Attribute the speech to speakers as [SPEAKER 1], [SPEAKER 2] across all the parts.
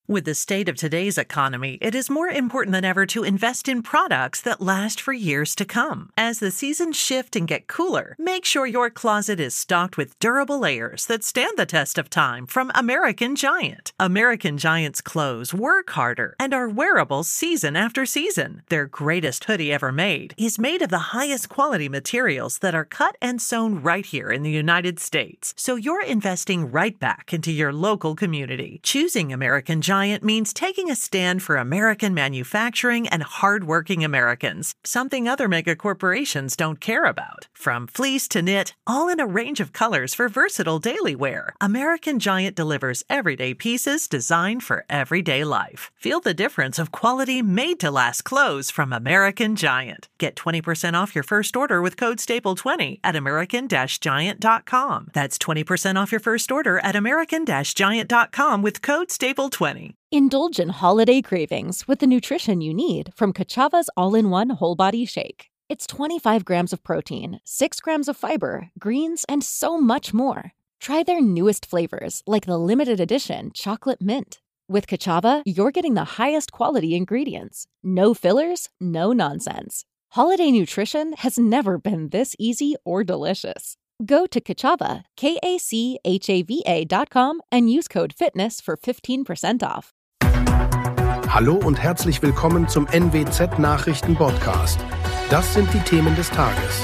[SPEAKER 1] With the state of today's economy, it is more important than ever to invest in products that last for years to come. As the seasons shift and get cooler, make sure your closet is stocked with durable layers that stand the test of time from American Giant. American Giant's clothes work harder and are wearable season after season. Their greatest hoodie ever made is made of the highest quality materials that are cut and sewn right here in the United States. So you're investing right back into your local community. Choosing American Giant means taking a stand for American manufacturing and hardworking Americans, something other mega corporations don't care about. From fleece to knit, all in a range of colors for versatile daily wear, American Giant delivers everyday pieces designed for everyday life. Feel the difference of quality made-to-last clothes from American Giant. Get 20% off your first order with code STAPLE20 at american-giant.com. That's 20% off your first order at american-giant.com with code STAPLE20.
[SPEAKER 2] Indulge in holiday cravings with the nutrition you need from Kachava's all-in-one whole body shake. It's 25 grams of protein, 6 grams of fiber, greens, and so much more. Try their newest flavors like the limited edition chocolate mint. With Kachava, you're getting the highest quality ingredients. No fillers, no nonsense. Holiday nutrition has never been this easy or delicious. Go to Kachava, KACHAVA.com and use code FITNESS for 15% off.
[SPEAKER 3] Hallo und herzlich willkommen zum NWZ Nachrichten Podcast. Das sind die Themen des Tages.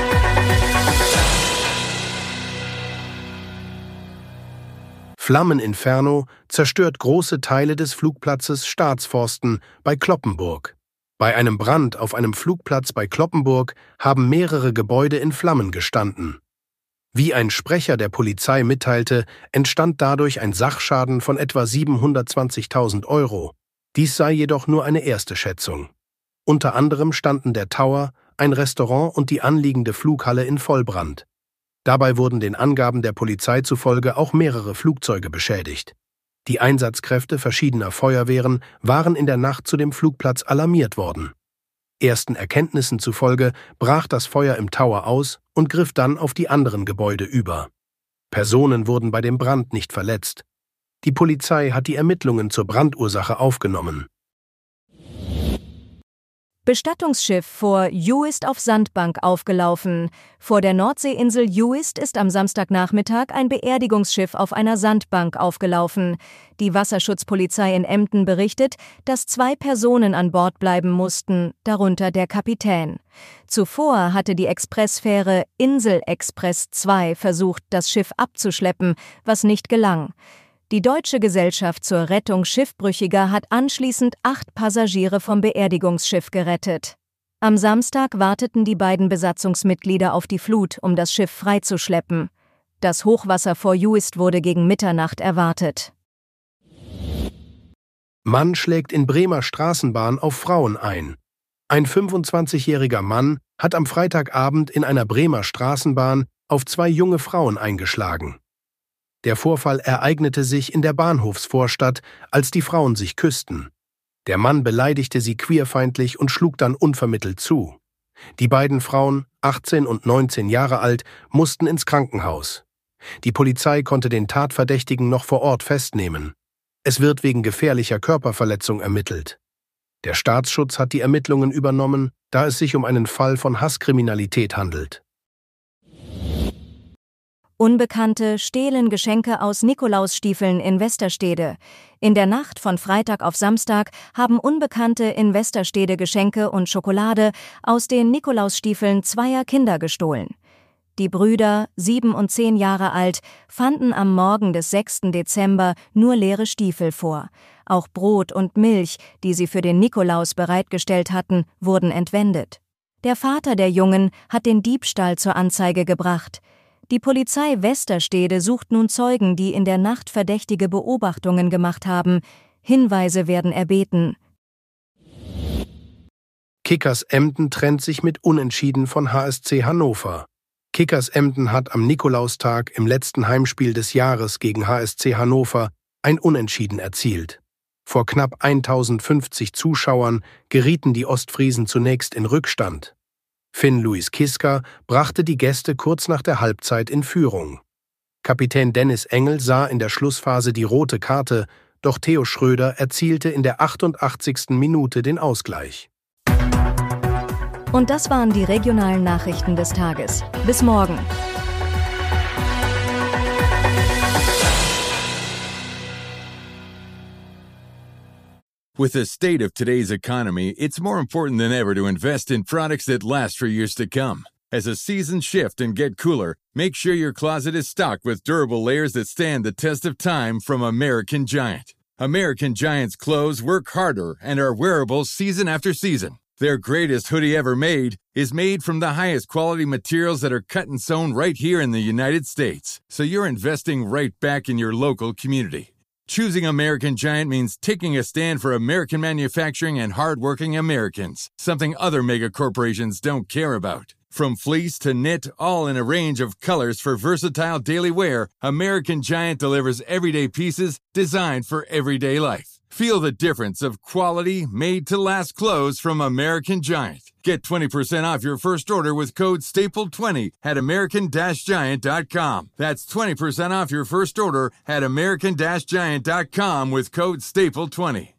[SPEAKER 3] Flammeninferno zerstört große Teile des Flugplatzes Staatsforsten bei Cloppenburg. Bei einem Brand auf einem Flugplatz bei Cloppenburg haben mehrere Gebäude in Flammen gestanden. Wie ein Sprecher der Polizei mitteilte, entstand dadurch ein Sachschaden von etwa 720.000 €. Dies sei jedoch nur eine erste Schätzung. Unter anderem standen der Tower, ein Restaurant und die anliegende Flughalle in Vollbrand. Dabei wurden den Angaben der Polizei zufolge auch mehrere Flugzeuge beschädigt. Die Einsatzkräfte verschiedener Feuerwehren waren in der Nacht zu dem Flugplatz alarmiert worden. Ersten Erkenntnissen zufolge brach das Feuer im Tower aus und griff dann auf die anderen Gebäude über. Personen wurden bei dem Brand nicht verletzt. Die Polizei hat die Ermittlungen zur Brandursache aufgenommen.
[SPEAKER 4] Bestattungsschiff vor Uist auf Sandbank aufgelaufen. Vor der Nordseeinsel Uist ist am Samstagnachmittag ein Beerdigungsschiff auf einer Sandbank aufgelaufen. Die Wasserschutzpolizei in Emden berichtet, dass 2 Personen an Bord bleiben mussten, darunter der Kapitän. Zuvor hatte die Expressfähre Insel Express 2 versucht, das Schiff abzuschleppen, was nicht gelang. Die Deutsche Gesellschaft zur Rettung Schiffbrüchiger hat anschließend 8 Passagiere vom Beerdigungsschiff gerettet. Am Samstag warteten die beiden Besatzungsmitglieder auf die Flut, um das Schiff freizuschleppen. Das Hochwasser vor Uist wurde gegen Mitternacht erwartet.
[SPEAKER 3] Mann schlägt in Bremer Straßenbahn auf Frauen ein. Ein 25-jähriger Mann hat am Freitagabend in einer Bremer Straßenbahn auf 2 junge Frauen eingeschlagen. Der Vorfall ereignete sich in der Bahnhofsvorstadt, als die Frauen sich küssten. Der Mann beleidigte sie queerfeindlich und schlug dann unvermittelt zu. Die beiden Frauen, 18 und 19 Jahre alt, mussten ins Krankenhaus. Die Polizei konnte den Tatverdächtigen noch vor Ort festnehmen. Es wird wegen gefährlicher Körperverletzung ermittelt. Der Staatsschutz hat die Ermittlungen übernommen, da es sich um einen Fall von Hasskriminalität handelt.
[SPEAKER 4] Unbekannte stehlen Geschenke aus Nikolausstiefeln in Westerstede. In der Nacht von Freitag auf Samstag haben Unbekannte in Westerstede Geschenke und Schokolade aus den Nikolausstiefeln 2 Kinder gestohlen. Die Brüder, 7 und 10 Jahre alt, fanden am Morgen des 6. Dezember nur leere Stiefel vor. Auch Brot und Milch, die sie für den Nikolaus bereitgestellt hatten, wurden entwendet. Der Vater der Jungen hat den Diebstahl zur Anzeige gebracht. Die Polizei Westerstede sucht nun Zeugen, die in der Nacht verdächtige Beobachtungen gemacht haben. Hinweise werden erbeten.
[SPEAKER 3] Kickers Emden trennt sich mit Unentschieden von HSC Hannover. Kickers Emden hat am Nikolaustag im letzten Heimspiel des Jahres gegen HSC Hannover ein Unentschieden erzielt. Vor knapp 1050 Zuschauern gerieten die Ostfriesen zunächst in Rückstand. Finn-Louis Kiska brachte die Gäste kurz nach der Halbzeit in Führung. Kapitän Dennis Engel sah in der Schlussphase die rote Karte, doch Theo Schröder erzielte in der 88. Minute den Ausgleich.
[SPEAKER 4] Und das waren die regionalen Nachrichten des Tages. Bis morgen.
[SPEAKER 5] With the state of today's economy, it's more important than ever to invest in products that last for years to come. As the seasons shift and get cooler, make sure your closet is stocked with durable layers that stand the test of time from American Giant. American Giant's clothes work harder and are wearable season after season. Their greatest hoodie ever made is made from the highest quality materials that are cut and sewn right here in the United States. So you're investing right back in your local community. Choosing American Giant means taking a stand for American manufacturing and hardworking Americans, something other mega corporations don't care about. From fleece to knit, all in a range of colors for versatile daily wear, American Giant delivers everyday pieces designed for everyday life. Feel the difference of quality, made-to-last clothes from American Giant. Get 20% off your first order with code STAPLE20 at american-giant.com. That's 20% off your first order at american-giant.com with code STAPLE20.